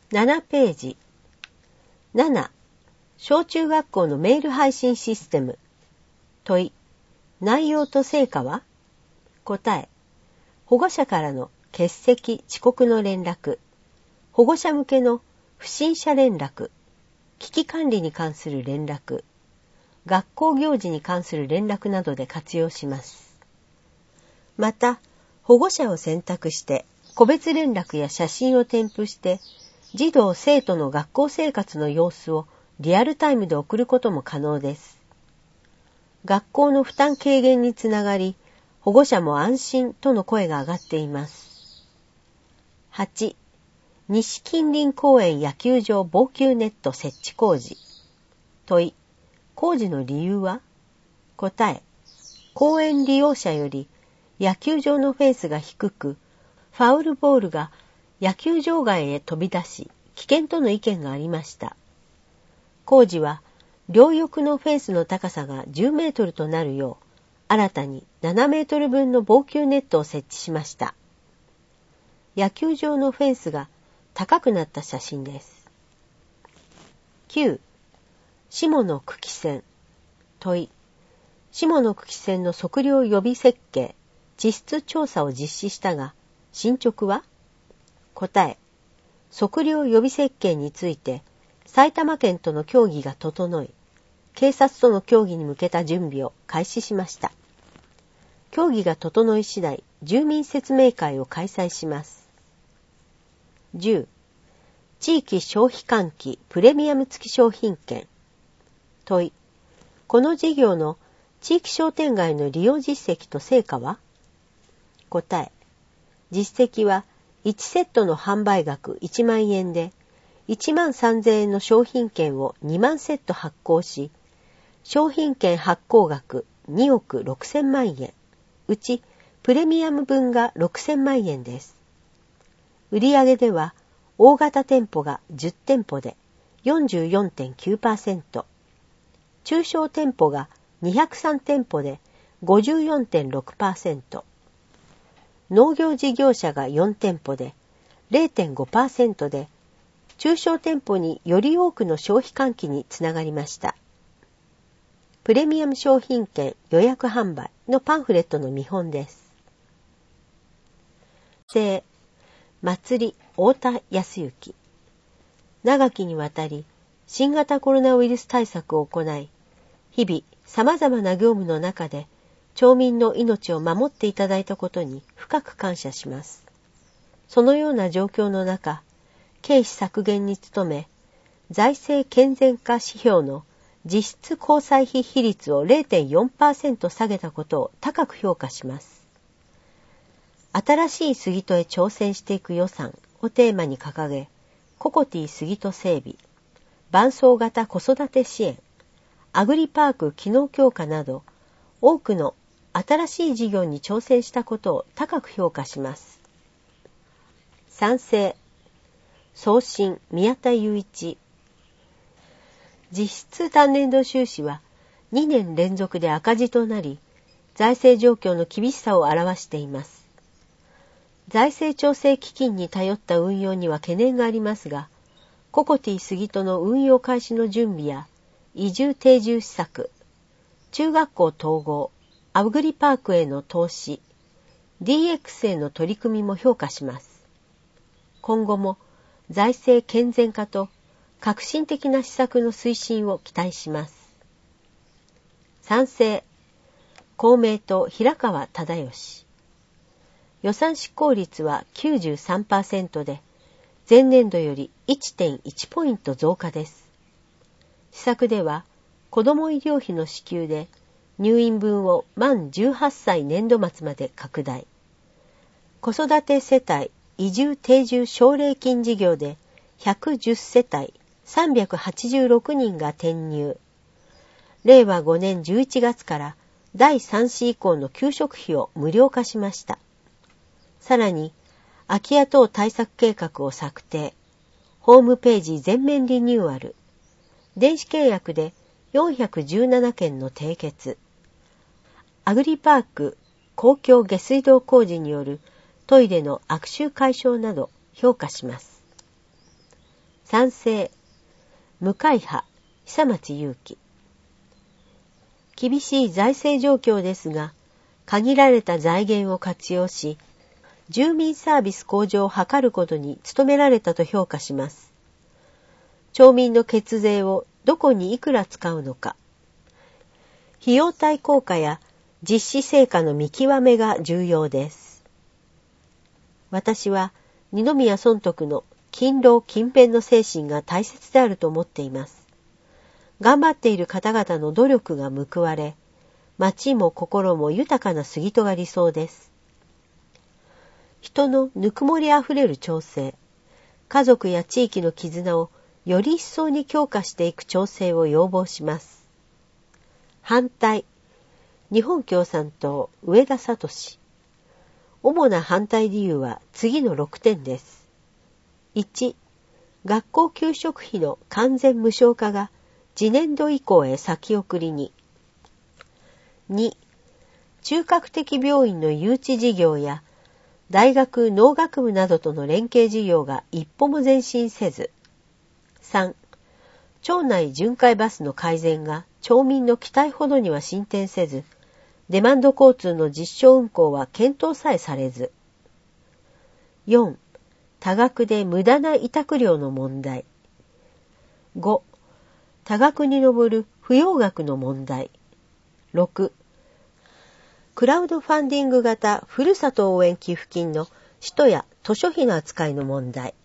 7ページ。7、小中学校のメール配信システム。問い、内容と成果は？答え、保護者からの欠席・遅刻の連絡、保護者向けの不審者連絡、危機管理に関する連絡、学校行事に関する連絡などで活用します。また、保護者を選択して個別連絡や写真を添付して児童・生徒の学校生活の様子をリアルタイムで送ることも可能です。学校の負担軽減につながり、保護者も安心との声が上がっています。8、西近隣公園野球場防球ネット設置工事。問い、工事の理由は？答え、公園利用者より野球場のフェンスが低く、ファウルボールが野球場外へ飛び出し、危険との意見がありました。工事は、両翼のフェンスの高さが10メートルとなるよう、新たに7メートル分の防球ネットを設置しました。野球場のフェンスが高くなった写真です。9、下の茎線。問い、下の茎線の測量予備設計、地質調査を実施したが、進捗は？答え、測量予備設計について、埼玉県との協議が整い、警察との協議に向けた準備を開始しました。協議が整い次第、住民説明会を開催します。10、地域消費喚起プレミアム付き商品券。問い、この事業の地域商店街の利用実績と成果は？答え、実績は1セットの販売額1万円で、1万3000円の商品券を2万セット発行し、商品券発行額2億6000万円、うちプレミアム分が6000万円です。売上では大型店舗が10店舗で 44.9%、中小店舗が203店舗で 54.6%、農業事業者が4店舗で 0.5% で、中小店舗により多くの消費喚起につながりました。プレミアム商品券予約販売のパンフレットの見本です。祭り太田康之。長きにわたり新型コロナウイルス対策を行い、日々様々な業務の中で町民の命を守っていただいたことに深く感謝します。そのような状況の中、経費削減に努め、財政健全化指標の実質交際費比率を 0.4% 下げたことを高く評価します。新しい杉戸へ挑戦していく予算をテーマに掲げ、ココティ杉戸整備、伴走型子育て支援、アグリパーク機能強化など、多くの新しい事業に挑戦したことを高く評価します。賛成、送信宮田雄一。実質単年度収支は2年連続で赤字となり、財政状況の厳しさを表しています。財政調整基金に頼った運用には懸念がありますが、ココティ杉戸の運用開始の準備や移住定住施策、中学校統合、アグリパークへの投資、DX への取り組みも評価します。今後も財政健全化と革新的な施策の推進を期待します。賛成、公明党平川忠義。予算執行率は 93% で、前年度より 1.1 ポイント増加です。施策では、子ども医療費の支給で入院分を満18歳年度末まで拡大。子育て世帯移住定住奨励金事業で110世帯386人が転入。令和5年11月から第3子以降の給食費を無料化しました。さらに、空き家等対策計画を策定。ホームページ全面リニューアル。電子契約で417件の締結。アグリパーク公共下水道工事によるトイレの悪臭解消など評価します。 賛成、無会派、久松祐樹。厳しい財政状況ですが、限られた財源を活用し、住民サービス向上を図ることに努められたと評価します。町民の血税をどこにいくら使うのか、費用対効果や実施成果の見極めが重要です。私は二宮尊徳の勤労勤勉の精神が大切であると思っています。頑張っている方々の努力が報われ、町も心も豊かな杉戸が理想です。人のぬくもりあふれる町政、家族や地域の絆をより一層に強化していく町政を要望します。反対、日本共産党上田聡。主な反対理由は次の6点です。1、学校給食費の完全無償化が次年度以降へ先送りに。2、中核的病院の誘致事業や大学農学部などとの連携事業が一歩も前進せず。3、町内巡回バスの改善が町民の期待ほどには進展せず、デマンド交通の実証運行は検討さえされず。4、多額で無駄な委託料の問題。5、多額に上る不用額の問題。6、クラウドファンディング型ふるさと応援寄付金の使途や図書費の扱いの問題。